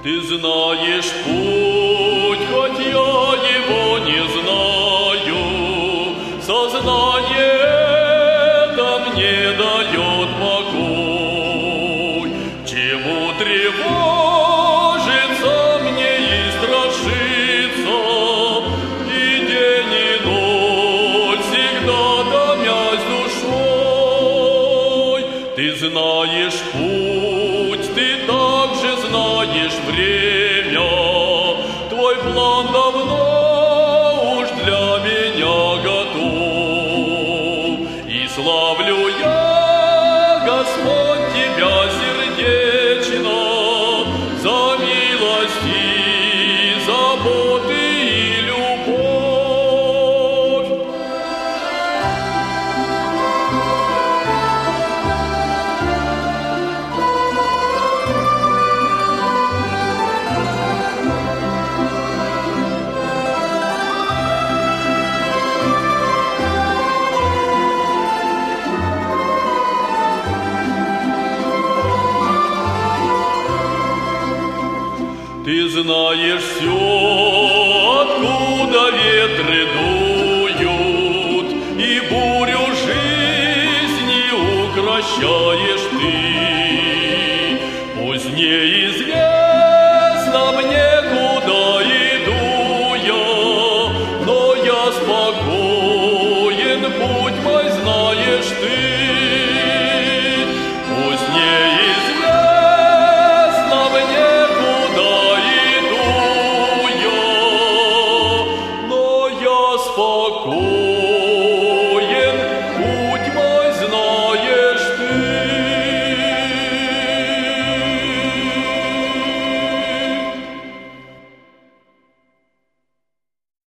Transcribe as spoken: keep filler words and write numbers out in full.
Ты знаешь путь, хоть я его не знаю. Сознание это мне дает покой. Чему тревожиться мне и страшиться, и день, и ночь всегда томясь душой. Ты знаешь путь, ты также знаешь время. Твой план давно уж для меня готов. И славлю я, Господь, Тебя сердечно за милости, заботы и любовь. Ты знаешь все, откуда ветры дуют, и бурю жизни укращаешь ты. Пусть неизвестно мне, куда иду я, но я спокоен, путь мой знаешь ты. Пусть неизвестно мне, куда иду я, но я спокоен.